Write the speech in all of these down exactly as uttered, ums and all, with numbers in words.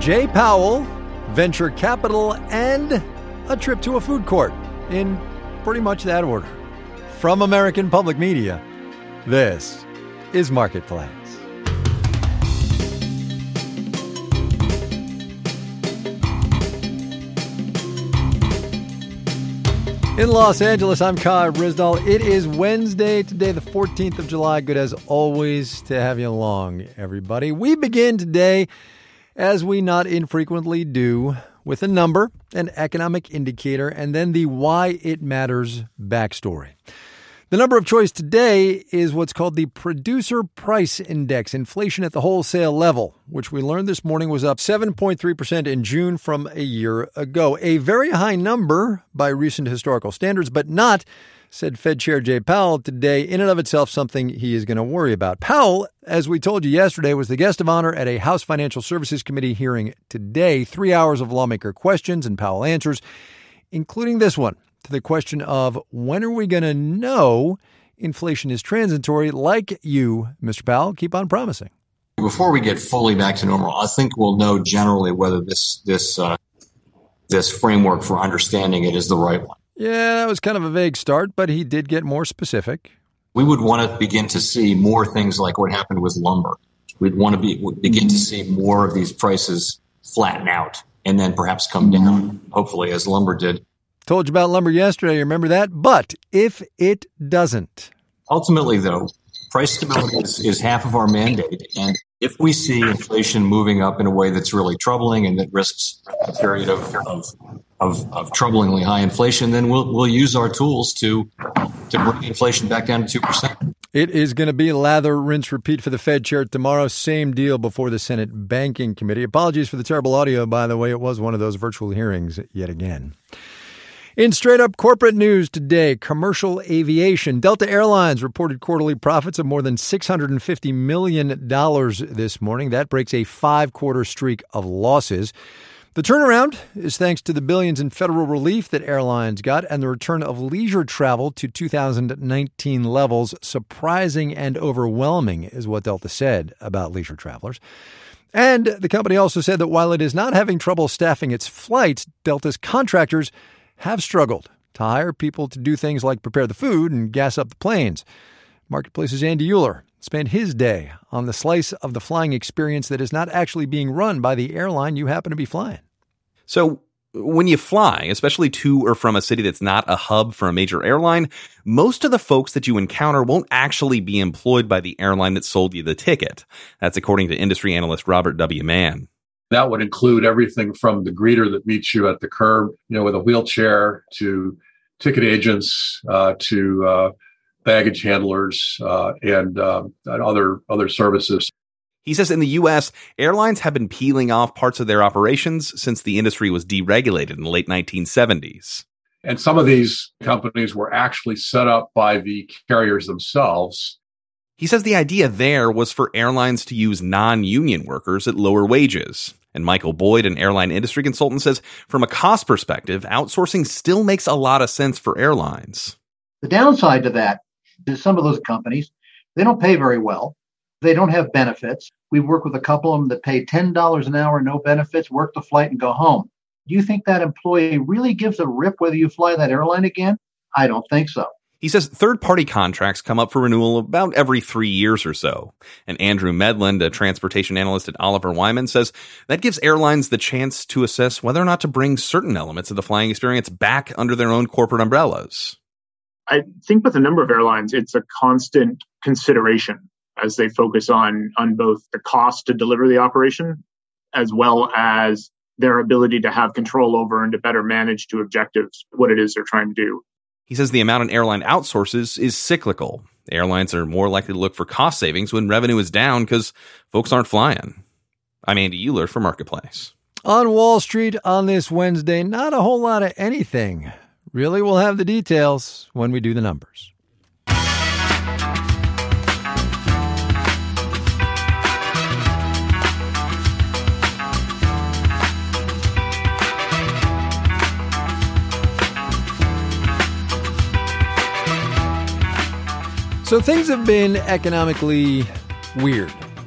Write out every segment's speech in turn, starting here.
Jay Powell, venture capital, and a trip to a food court in pretty much that order. From American Public Media, this is Marketplace. In Los Angeles, I'm Kai Brisnall. It is Wednesday, today the fourteenth of July. Good as always to have you along, everybody. We begin today, as we not infrequently do, with a number, an economic indicator, and then the why it matters backstory. The number of choice today is what's called the Producer Price Index, inflation at the wholesale level, which we learned this morning was up seven point three percent in June from a year ago. A very high number by recent historical standards, but not, said Fed Chair Jay Powell today, in and of itself something he is going to worry about. Powell, as we told you yesterday, was the guest of honor at a House Financial Services Committee hearing today. Three hours of lawmaker questions and Powell answers, including this one, to the question of when are we going to know inflation is transitory, like you, Mister Powell, keep on promising. Before we get fully back to normal, I think we'll know generally whether this this uh, this framework for understanding it is the right one. Yeah, that was kind of a vague start, but he did get more specific. We would want to begin to see more things like what happened with lumber. We'd want to be begin to see more of these prices flatten out and then perhaps come down, hopefully, as lumber did. Told you about lumber yesterday, remember that? But if it doesn't. Ultimately, though, price stability is, is half of our mandate. And if we see inflation moving up in a way that's really troubling and that risks a period of of, of, of troublingly high inflation, then we'll we'll use our tools to to bring inflation back down to two percent. It is going to be lather, rinse, repeat for the Fed chair tomorrow. Same deal before the Senate Banking Committee. Apologies for the terrible audio, by the way. It was one of those virtual hearings yet again. In straight-up corporate news today, commercial aviation. Delta Airlines reported quarterly profits of more than six hundred fifty million dollars this morning. That breaks a five-quarter streak of losses. The turnaround is thanks to the billions in federal relief that airlines got and the return of leisure travel to two thousand nineteen levels. Surprising and overwhelming is what Delta said about leisure travelers. And the company also said that while it is not having trouble staffing its flights, Delta's contractors have struggled to hire people to do things like prepare the food and gas up the planes. Marketplace's Andy Euler spent his day on the slice of the flying experience that is not actually being run by the airline you happen to be flying. So when you fly, especially to or from a city that's not a hub for a major airline, most of the folks that you encounter won't actually be employed by the airline that sold you the ticket. That's according to industry analyst Robert W. Mann. That would include everything from the greeter that meets you at the curb, you know, with a wheelchair, to ticket agents, uh, to uh, baggage handlers, uh, and, uh, and other other services. He says in the U S, airlines have been peeling off parts of their operations since the industry was deregulated in the late nineteen seventies. And some of these companies were actually set up by the carriers themselves. He says the idea there was for airlines to use non-union workers at lower wages. And Michael Boyd, an airline industry consultant, says from a cost perspective, outsourcing still makes a lot of sense for airlines. The downside to that is some of those companies, they don't pay very well. They don't have benefits. We've worked with a couple of them that pay ten dollars an hour, no benefits, work the flight and go home. Do you think that employee really gives a rip whether you fly that airline again? I don't think so. He says third-party contracts come up for renewal about every three years or so. And Andrew Medland, a transportation analyst at Oliver Wyman, says that gives airlines the chance to assess whether or not to bring certain elements of the flying experience back under their own corporate umbrellas. I think with a number of airlines, it's a constant consideration as they focus on, on both the cost to deliver the operation as well as their ability to have control over and to better manage to objectives what it is they're trying to do. He says the amount an airline outsources is cyclical. Airlines are more likely to look for cost savings when revenue is down because folks aren't flying. I'm Andy Euler for Marketplace. On Wall Street on this Wednesday, not a whole lot of anything. Really, we'll have the details when we do the numbers. So things have been economically weird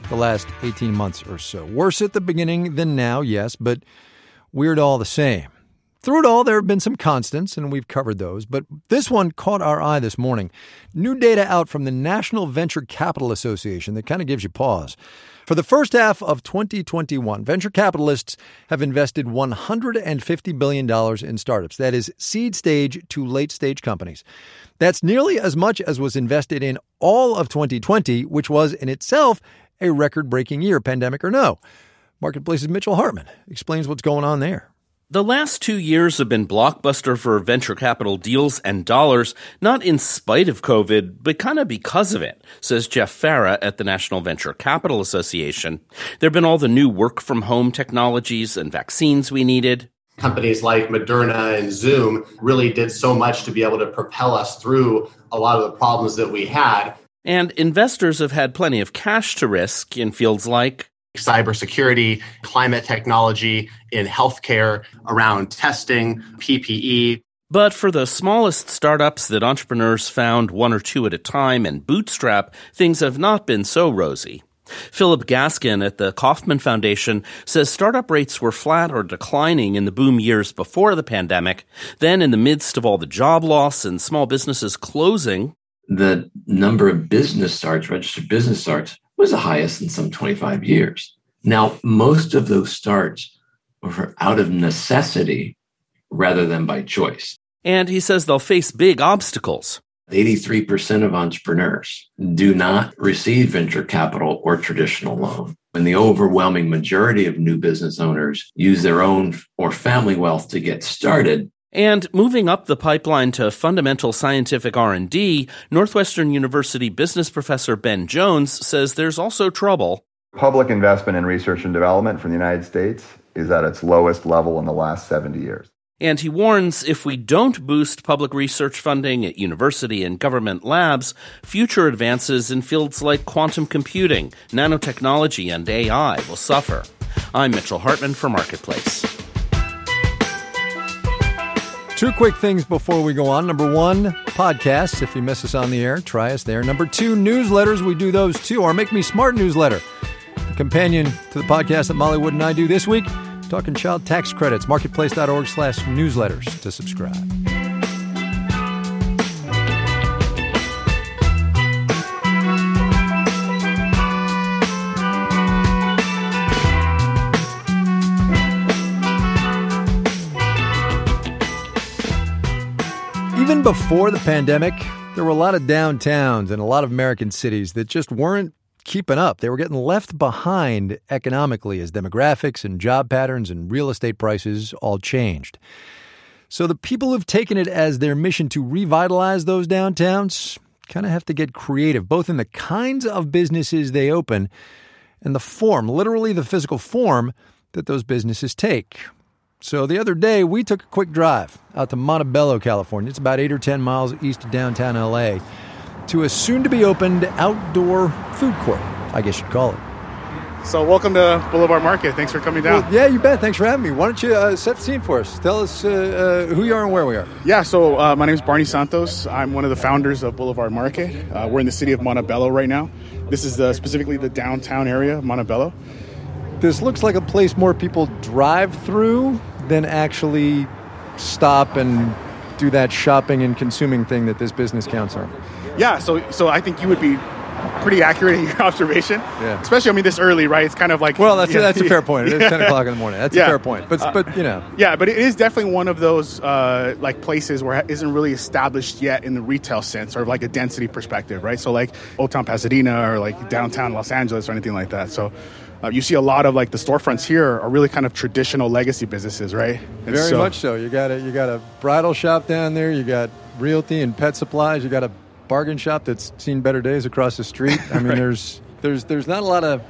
the last eighteen months or so. Worse at the beginning than now, yes, but weird all the same. Through it all, there have been some constants, and we've covered those, but this one caught our eye this morning. New data out from the National Venture Capital Association that kind of gives you pause. For the first half of twenty twenty-one, venture capitalists have invested one hundred fifty billion dollars in startups. That is seed stage to late stage companies. That's nearly as much as was invested in all of twenty twenty, which was in itself a record-breaking year, pandemic or no. Marketplace's Mitchell Hartman explains what's going on there. The last two years have been blockbuster for venture capital deals and dollars, not in spite of COVID, but kind of because of it, says Jeff Farah at the National Venture Capital Association. There have been all the new work-from-home technologies and vaccines we needed. Companies like Moderna and Zoom really did so much to be able to propel us through a lot of the problems that we had. And investors have had plenty of cash to risk in fields like cybersecurity, climate technology, in healthcare, around testing, P P E. But for the smallest startups that entrepreneurs found one or two at a time and bootstrap, things have not been so rosy. Philip Gaskin at the Kauffman Foundation says startup rates were flat or declining in the boom years before the pandemic. Then, in the midst of all the job loss and small businesses closing, the number of business starts, registered business starts, was the highest in some twenty-five years. Now, most of those starts were out of necessity rather than by choice. And he says they'll face big obstacles. eighty-three percent of entrepreneurs do not receive venture capital or traditional loan. And the overwhelming majority of new business owners use their own or family wealth to get started. And moving up the pipeline to fundamental scientific R and D, Northwestern University business professor Ben Jones says there's also trouble. Public investment in research and development from the United States is at its lowest level in the last seventy years. And he warns if we don't boost public research funding at university and government labs, future advances in fields like quantum computing, nanotechnology, and A I will suffer. I'm Mitchell Hartman for Marketplace. Two quick things before we go on. Number one, podcasts. If you miss us on the air, try us there. Number two, newsletters. We do those too. Our Make Me Smart newsletter, the companion to the podcast that Molly Wood and I do this week, talking child tax credits. Marketplace.org slash newsletters to subscribe. Even before the pandemic, there were a lot of downtowns and a lot of American cities that just weren't keeping up. They were getting left behind economically as demographics and job patterns and real estate prices all changed. So the people who've taken it as their mission to revitalize those downtowns kind of have to get creative, both in the kinds of businesses they open and the form, literally the physical form that those businesses take. So the other day, we took a quick drive out to Montebello, California. It's about eight or ten miles east of downtown L A to a soon-to-be-opened outdoor food court, I guess you'd call it. So welcome to Boulevard Market. Thanks for coming down. Well, yeah, you bet. Thanks for having me. Why don't you uh, set the scene for us? Tell us uh, uh, who you are and where we are. Yeah, so uh, my name is Barney Santos. I'm one of the founders of Boulevard Market. Uh, we're in the city of Montebello right now. This is the, specifically the downtown area of Montebello. This looks like a place more people drive through than actually stop and do that shopping and consuming thing that this business counts on. Yeah, so so I think you would be pretty accurate in your observation. Yeah. Especially, I mean, this early, right? It's kind of like... Well, that's, yeah, a, that's a fair point. It is yeah. ten o'clock in the morning. That's yeah. a fair point. But, uh, but you know. Yeah, but it is definitely one of those, uh, like, places where it isn't really established yet in the retail sense or, like, a density perspective, right? So, like, Old Town Pasadena or, like, downtown Los Angeles or anything like that. So... Uh, you see a lot of like the storefronts here are really kind of traditional legacy businesses, right? And Very so, much so. You got a you got a bridal shop down there. You got realty and pet supplies. You got a bargain shop that's seen better days across the street. I mean, right. there's there's there's not a lot of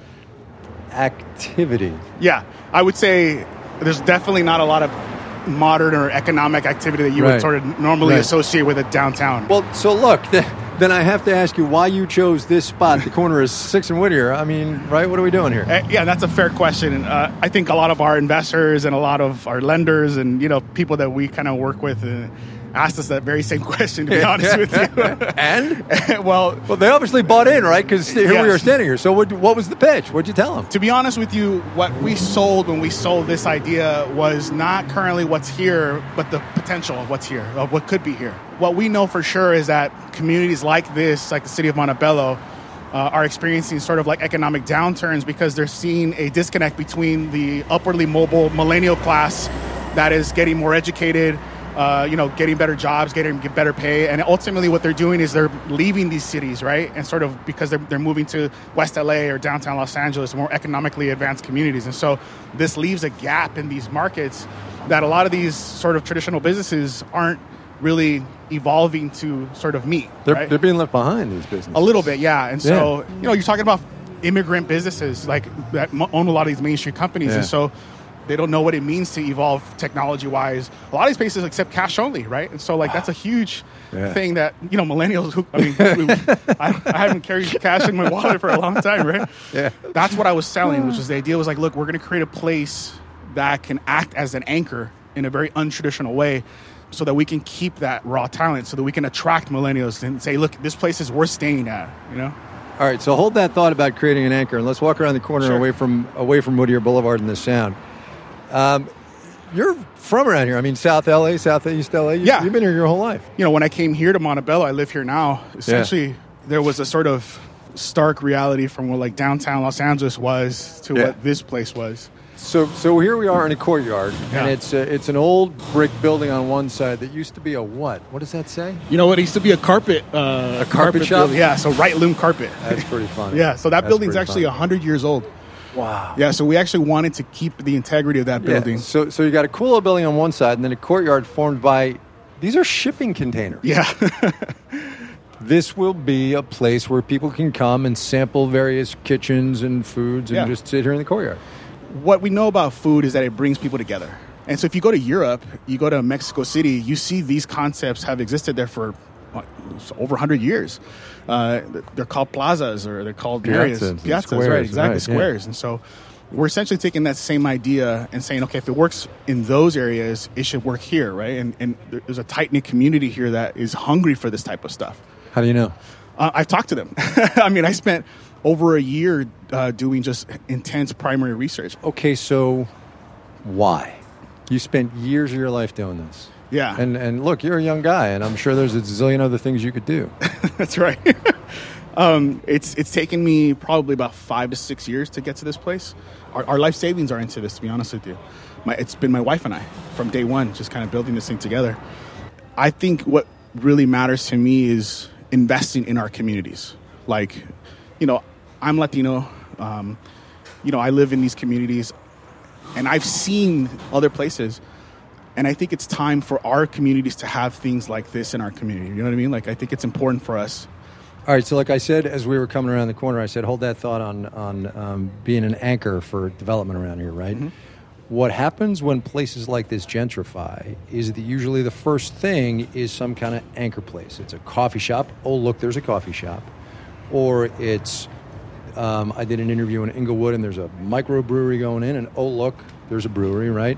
activity. Yeah, I would say there's definitely not a lot of modern or economic activity that you right. would sort of normally right. associate with a downtown. Well, so look. The, Then I have to ask you why you chose this spot. The corner is sixth and Whittier. I mean, right? What are we doing here? Uh, yeah, that's a fair question. Uh, I think a lot of our investors and a lot of our lenders and, you know, people that we kind of work with, uh, asked us that very same question, to be honest with you. And? well, well, they obviously bought in, right? Because here yes. we are standing here. So what, what was the pitch? What'd you tell them? To be honest with you, what we sold when we sold this idea was not currently what's here, but the potential of what's here, of what could be here. What we know for sure is that communities like this, like the city of Montebello, uh, are experiencing sort of like economic downturns because they're seeing a disconnect between the upwardly mobile millennial class that is getting more educated, Uh, you know, getting better jobs, getting get better pay. And ultimately what they're doing is they're leaving these cities, right? And sort of because they're, they're moving to West L A or downtown Los Angeles, more economically advanced communities. And so this leaves a gap in these markets that a lot of these sort of traditional businesses aren't really evolving to sort of meet. They're, right? they're being left behind, these businesses. A little bit, yeah. And so, yeah. you know, you're talking about immigrant businesses like that own a lot of these Main Street companies. Yeah. And so they don't know what it means to evolve technology-wise. A lot of these places accept cash only, right? And so, like, that's a huge yeah. thing that, you know, millennials, who, I mean, I, I haven't carried cash in my wallet for a long time, right? Yeah. That's what I was selling, which was the idea was like, look, we're going to create a place that can act as an anchor in a very untraditional way so that we can keep that raw talent, so that we can attract millennials and say, look, this place is worth staying at, you know? All right, so hold that thought about creating an anchor, and let's walk around the corner Sure. away from away from Whittier Boulevard and the Sound. Um, you're from around here. I mean, South L A, Southeast L A. You, Yeah. You've been here your whole life. You know, when I came here to Montebello, I live here now. Essentially, yeah. there was a sort of stark reality from what like downtown Los Angeles was to yeah. what this place was. So, so here we are in a courtyard, yeah. and it's a, it's an old brick building on one side that used to be a what? What does that say? You know what? It used to be a carpet, uh, a carpet, carpet shop. Building. Yeah, so Right Loom Carpet. That's pretty funny. yeah, so that That's building's actually a hundred years old. Wow. Yeah, so we actually wanted to keep the integrity of that building. Yeah. So, so you got a cool old building on one side, and then a courtyard formed by these are shipping containers. Yeah. This will be a place where people can come and sample various kitchens and foods and yeah. just sit here in the courtyard. What we know about food is that it brings people together. And so if you go to Europe, you go to Mexico City, you see these concepts have existed there for what, over one hundred years. Uh, they're called plazas or they're called Piazzas, areas. Piazzas, squares, right, exactly, right, squares. Yeah. And so we're essentially taking that same idea and saying, okay, if it works in those areas, it should work here, right? And, and there's a tight-knit community here that is hungry for this type of stuff. How do you know? Uh, I've talked to them. I mean, I spent over a year uh, doing just intense primary research. Okay, so why? You spent years of your life doing this. Yeah. And and look, you're a young guy, and I'm sure there's a zillion other things you could do. That's right. um, it's it's taken me probably about five to six years to get to this place. Our, our life savings are into this, to be honest with you. My, it's been my wife and I from day one, just kind of building this thing together. I think what really matters to me is investing in our communities. Like, you know, I'm Latino. Um, you know, I live in these communities, and I've seen other places. And I think it's time for our communities to have things like this in our community. You know what I mean? Like, I think it's important for us. All right, so like I said, as we were coming around the corner, I said, hold that thought on, on um, being an anchor for development around here, right? Mm-hmm. What happens when places like this gentrify is that usually the first thing is some kind of anchor place. It's a coffee shop. Oh, look, there's a coffee shop. Or it's, um, I did an interview in Inglewood, and there's a microbrewery going in, and oh, look, there's a brewery, right?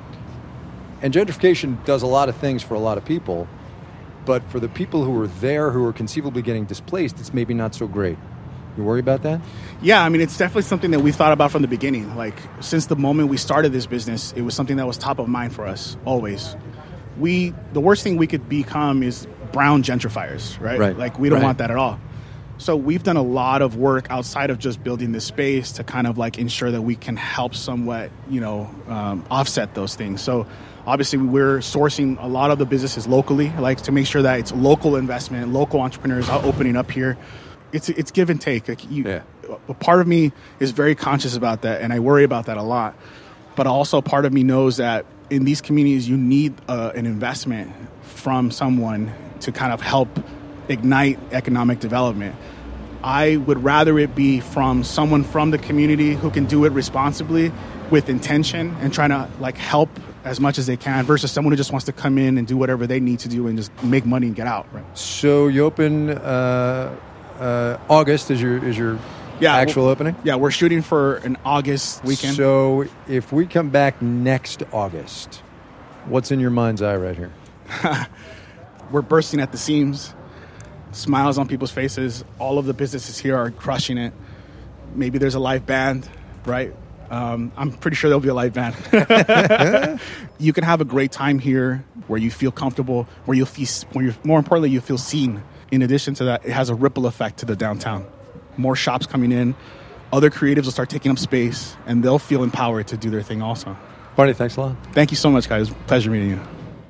And gentrification does a lot of things for a lot of people, but for the people who are there who are conceivably getting displaced, it's maybe not so great. You worry about that? Yeah, I mean, it's definitely something that we thought about from the beginning. Like, since the moment we started this business, it was something that was top of mind for us, always. We, the worst thing we could become is brown gentrifiers, right? Right. Like, we don't right. want that at all. So we've done a lot of work outside of just building this space to kind of like ensure that we can help somewhat, you know, um, offset those things. So obviously we're sourcing a lot of the businesses locally, like to make sure that it's local investment, local entrepreneurs are opening up here. It's it's give and take. Like you, yeah. A part of me is very conscious about that, and I worry about that a lot. But also part of me knows that in these communities, you need uh, an investment from someone to kind of help ignite economic development. I would rather it be from someone from the community who can do it responsibly with intention and trying to like help as much as they can versus someone who just wants to come in and do whatever they need to do and just make money and get out. Right. So you open uh, uh, August is your is your yeah, actual opening? Yeah, we're shooting for an August weekend. So if we come back next August, what's in your mind's eye right here? we're bursting at the seams. Smiles on people's faces. All of the businesses here are crushing it. Maybe there's a live band, right? Um, I'm pretty sure there'll be a live band. You can have a great time here where you feel comfortable, where you'll feel, where you're, more importantly, you feel seen. In addition to that, it has a ripple effect to the downtown. More shops coming in, other creatives will start taking up space, and they'll feel empowered to do their thing also. Barney, thanks a lot. Thank you so much, guys. It was a pleasure meeting you.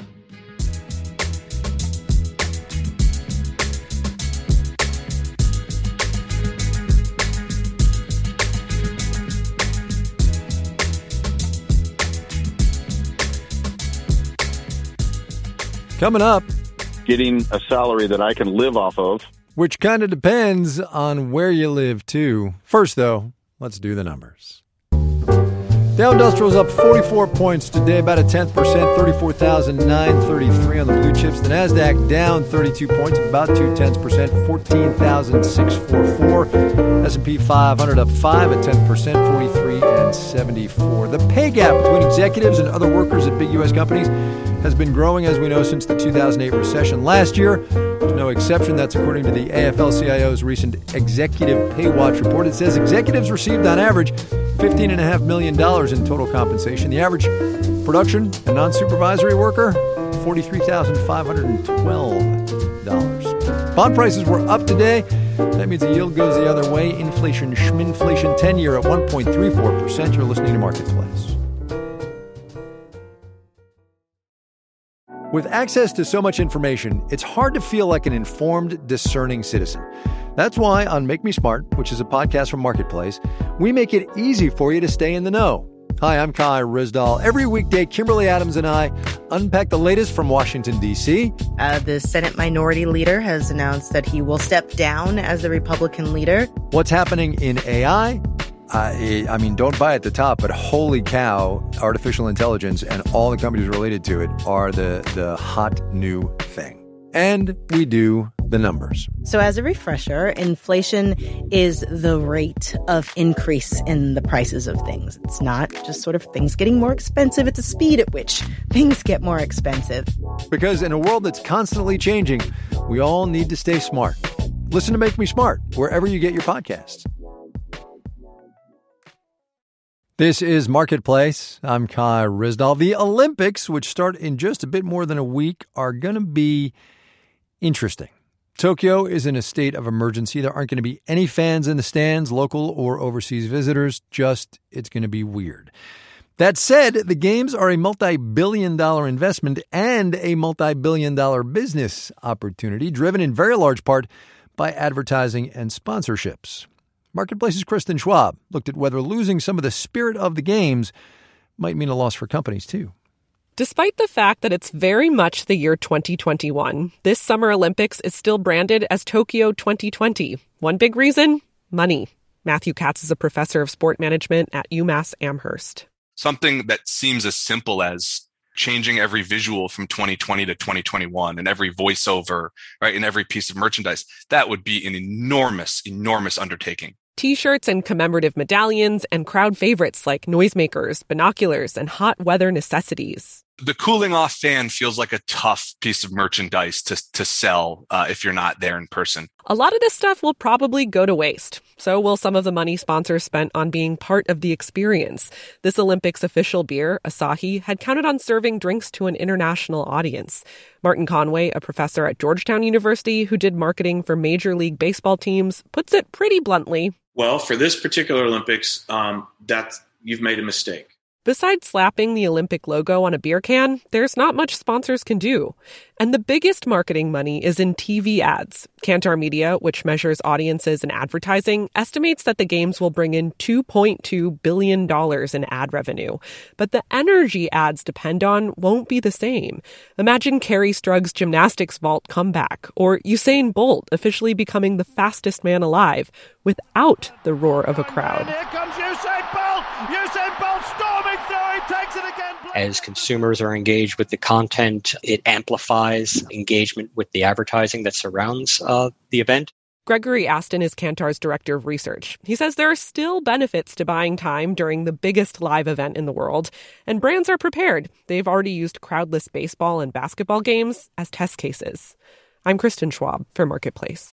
Coming up, getting a salary that I can live off of. Which kind of depends on where you live, too. First, though, let's do the numbers. Dow Industrial's up forty-four points today, about a tenth percent, thirty-four thousand nine hundred thirty-three on the blue chips. The NASDAQ down thirty-two points, about two tenths percent, fourteen thousand six hundred forty-four. S and P five hundred up five, a tenth percent, forty-three and seventy-four. The pay gap between executives and other workers at big U S companies has been growing, as we know, since the two thousand eight recession. Last year, there's no exception. That's according to the A F L C I O's recent Executive Pay Watch report. It says executives received on average fifteen point five million dollars in total compensation. The average production and non-supervisory worker, forty-three thousand five hundred twelve dollars. Bond prices were up today. That means the yield goes the other way. Inflation, schminflation, ten-year at one point three four percent. You're listening to Marketplace. With access to so much information, it's hard to feel like an informed, discerning citizen. That's why on Make Me Smart, which is a podcast from Marketplace, we make it easy for you to stay in the know. Hi, I'm Kai Rizdal. Every weekday, Kimberly Adams and I unpack the latest from Washington, D C. Uh, the Senate Minority Leader has announced that he will step down as the Republican leader. What's happening in A I? Uh, I mean, don't buy at the top, but holy cow, artificial intelligence and all the companies related to it are the, the hot new thing. And we do the numbers. So as a refresher, inflation is the rate of increase in the prices of things. It's not just sort of things getting more expensive. It's the speed at which things get more expensive. Because in a world that's constantly changing, we all need to stay smart. Listen to Make Me Smart wherever you get your podcasts. This is Marketplace. I'm Kai Rizdal. The Olympics, which start in just a bit more than a week, are going to be interesting. Tokyo is in a state of emergency. There aren't going to be any fans in the stands, local or overseas visitors. Just, it's going to be weird. That said, the games are a multi-billion dollar investment and a multi-billion dollar business opportunity, driven in very large part by advertising and sponsorships. Marketplace's Kristen Schwab looked at whether losing some of the spirit of the games might mean a loss for companies, too. Despite the fact that it's very much the year twenty twenty-one, this Summer Olympics is still branded as Tokyo twenty twenty. One big reason? Money. Matthew Katz is a professor of sport management at UMass Amherst. Something that seems as simple as changing every visual from twenty twenty to twenty twenty-one and every voiceover, right, and every piece of merchandise, that would be an enormous, enormous undertaking. T-shirts and commemorative medallions and crowd favorites like noisemakers, binoculars, and hot weather necessities. The cooling off fan feels like a tough piece of merchandise to to sell uh, if you're not there in person. A lot of this stuff will probably go to waste. So will some of the money sponsors spent on being part of the experience. This Olympics official beer, Asahi, had counted on serving drinks to an international audience. Martin Conway, a professor at Georgetown University who did marketing for Major League Baseball teams, puts it pretty bluntly. Well, for this particular Olympics, um, that's, you've made a mistake. Besides slapping the Olympic logo on a beer can, there's not much sponsors can do. And the biggest marketing money is in T V ads. Kantar Media, which measures audiences and advertising, estimates that the games will bring in two point two billion dollars in ad revenue. But the energy ads depend on won't be the same. Imagine Carrie Strug's gymnastics vault comeback, or Usain Bolt officially becoming the fastest man alive without the roar of a crowd. Here comes Usain Bolt! Usain Bolt storming through, he takes it again. As consumers are engaged with the content, it amplifies engagement with the advertising that surrounds uh, the event. Gregory Aston is Kantar's director of research. He says there are still benefits to buying time during the biggest live event in the world, and brands are prepared. They've already used crowdless baseball and basketball games as test cases. I'm Kristen Schwab for Marketplace.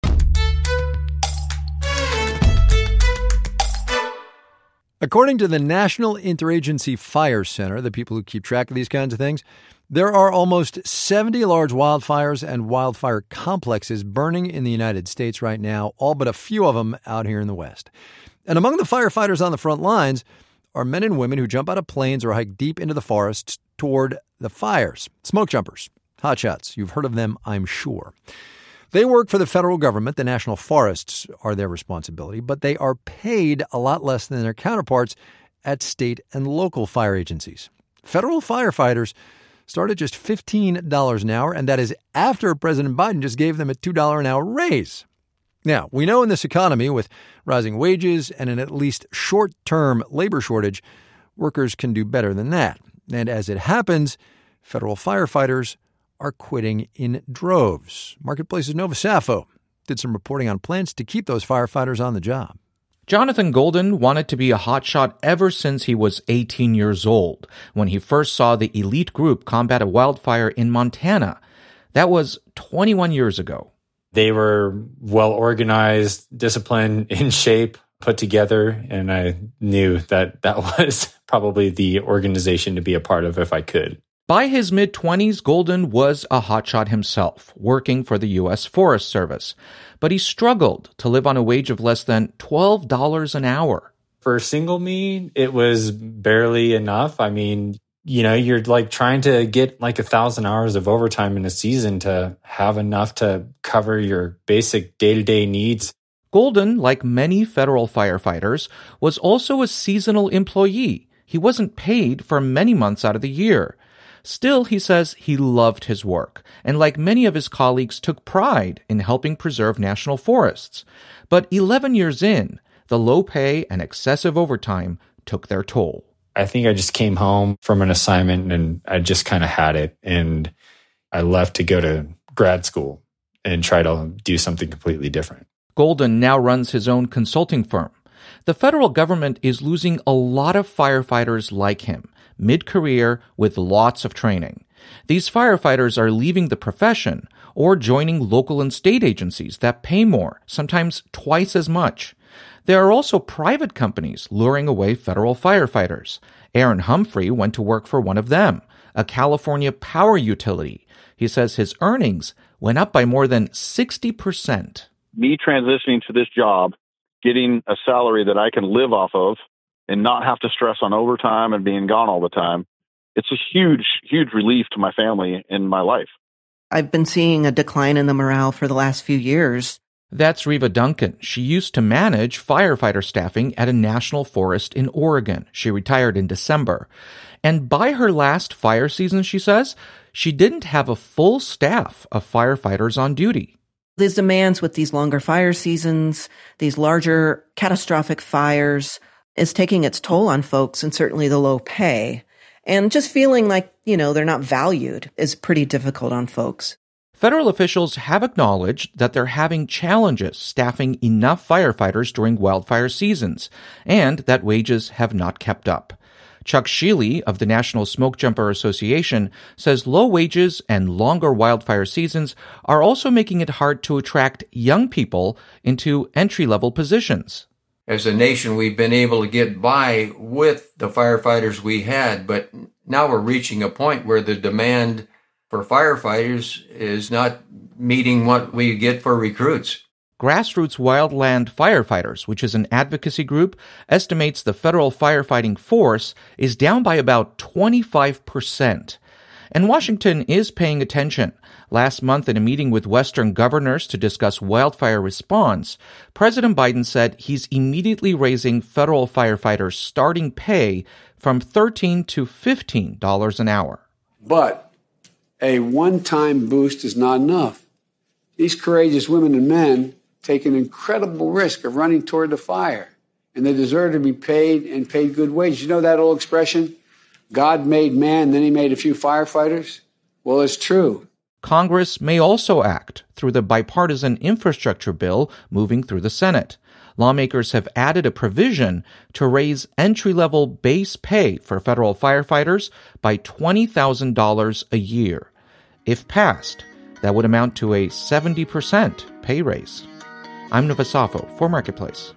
According to the National Interagency Fire Center, the people who keep track of these kinds of things, there are almost seventy large wildfires and wildfire complexes burning in the United States right now, all but a few of them out here in the West. And among the firefighters on the front lines are men and women who jump out of planes or hike deep into the forests toward the fires. Smoke jumpers, hotshots. You've heard of them, I'm sure. They work for the federal government. The national forests are their responsibility, but they are paid a lot less than their counterparts at state and local fire agencies. Federal firefighters start at just fifteen dollars an hour, and that is after President Biden just gave them a two dollars an hour raise. Now, we know in this economy, with rising wages and an at least short-term labor shortage, workers can do better than that. And as it happens, federal firefighters are quitting in droves. Marketplace's Nova Safo did some reporting on plans to keep those firefighters on the job. Jonathan Golden wanted to be a hotshot ever since he was eighteen years old, when he first saw the elite group combat a wildfire in Montana. That was twenty-one years ago. They were well organized, disciplined, in shape, put together, and I knew that that was probably the organization to be a part of if I could. By his mid-twenties, Golden was a hotshot himself, working for the U S Forest Service. But he struggled to live on a wage of less than twelve dollars an hour. For single me, it was barely enough. I mean, you know, you're like trying to get like a thousand hours of overtime in a season to have enough to cover your basic day-to-day needs. Golden, like many federal firefighters, was also a seasonal employee. He wasn't paid for many months out of the year. Still, he says he loved his work, and like many of his colleagues, took pride in helping preserve national forests. But eleven years in, the low pay and excessive overtime took their toll. I think I just came home from an assignment and I just kind of had it, and I left to go to grad school and try to do something completely different. Golden now runs his own consulting firm. The federal government is losing a lot of firefighters like him, mid-career with lots of training. These firefighters are leaving the profession or joining local and state agencies that pay more, sometimes twice as much. There are also private companies luring away federal firefighters. Aaron Humphrey went to work for one of them, a California power utility. He says his earnings went up by more than sixty percent. Me transitioning to this job, getting a salary that I can live off of and not have to stress on overtime and being gone all the time, it's a huge, huge relief to my family and my life. I've been seeing a decline in the morale for the last few years. That's Reva Duncan. She used to manage firefighter staffing at a national forest in Oregon. She retired in December. And by her last fire season, she says, she didn't have a full staff of firefighters on duty. These demands with these longer fire seasons, these larger catastrophic fires, is taking its toll on folks, and certainly the low pay. And just feeling like, you know, they're not valued is pretty difficult on folks. Federal officials have acknowledged that they're having challenges staffing enough firefighters during wildfire seasons, and that wages have not kept up. Chuck Shealy of the National Smoke Jumper Association says low wages and longer wildfire seasons are also making it hard to attract young people into entry-level positions. As a nation, we've been able to get by with the firefighters we had, but now we're reaching a point where the demand for firefighters is not meeting what we get for recruits. Grassroots Wildland Firefighters, which is an advocacy group, estimates the federal firefighting force is down by about twenty-five percent. And Washington is paying attention. Last month, in a meeting with Western governors to discuss wildfire response, President Biden said he's immediately raising federal firefighters' starting pay from thirteen to fifteen dollars an hour. But a one-time boost is not enough. These courageous women and men take an incredible risk of running toward the fire, and they deserve to be paid and paid good wages. You know that old expression, God made man, then he made a few firefighters? Well, it's true. Congress may also act through the bipartisan infrastructure bill moving through the Senate. Lawmakers have added a provision to raise entry-level base pay for federal firefighters by twenty thousand dollars a year. If passed, that would amount to a seventy percent pay raise. I'm Nova Safo for Marketplace.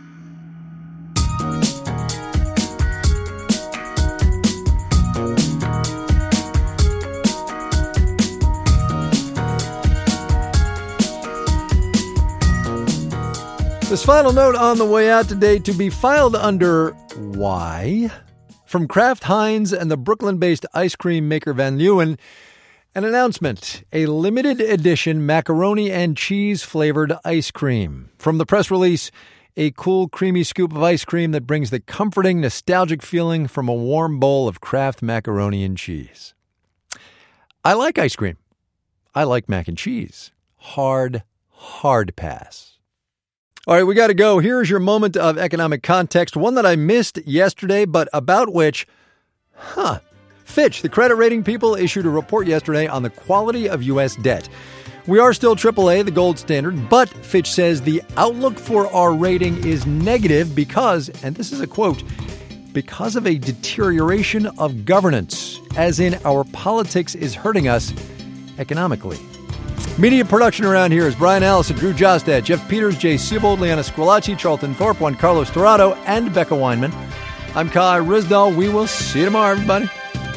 This final note on the way out today to be filed under why from Kraft Heinz and the Brooklyn-based ice cream maker Van Leeuwen. An announcement, a limited edition macaroni and cheese flavored ice cream. From the press release, a cool creamy scoop of ice cream that brings the comforting, nostalgic feeling from a warm bowl of Kraft macaroni and cheese. I like ice cream. I like mac and cheese. Hard, hard pass. All right, we got to go. Here's your moment of economic context, one that I missed yesterday, but about which, huh, Fitch, the credit rating people, issued a report yesterday on the quality of U S debt. We are still triple A, the gold standard, but Fitch says the outlook for our rating is negative because, and this is a quote, because of a deterioration of governance, as in our politics is hurting us economically. Media production around here is Brian Allison, Drew Jostad, Jeff Peters, Jay Siebold, Liana Squillaci, Charlton Thorpe, Juan Carlos Dorado, and Becca Weinman. I'm Kai Ryssdal. We will see you tomorrow, everybody.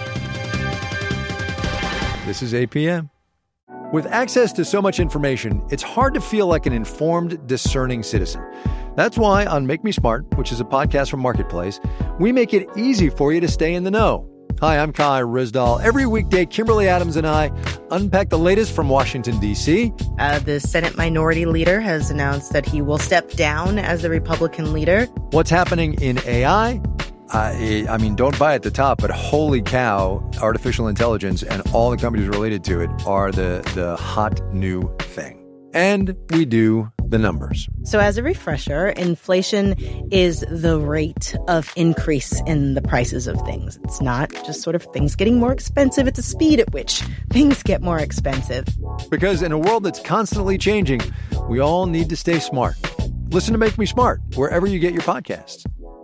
This is A P M. With access to so much information, it's hard to feel like an informed, discerning citizen. That's why on Make Me Smart, which is a podcast from Marketplace, we make it easy for you to stay in the know. Hi, I'm Kai Ryssdal. Every weekday, Kimberly Adams and I unpack the latest from Washington, D C. Uh, the Senate Minority Leader has announced that he will step down as the Republican leader. What's happening in A I? Uh, I mean, don't buy at the top, but holy cow, artificial intelligence and all the companies related to it are the, the hot new thing. And we do the numbers. So as a refresher, inflation is the rate of increase in the prices of things. It's not just sort of things getting more expensive. It's the speed at which things get more expensive. Because in a world that's constantly changing, we all need to stay smart. Listen to Make Me Smart wherever you get your podcasts.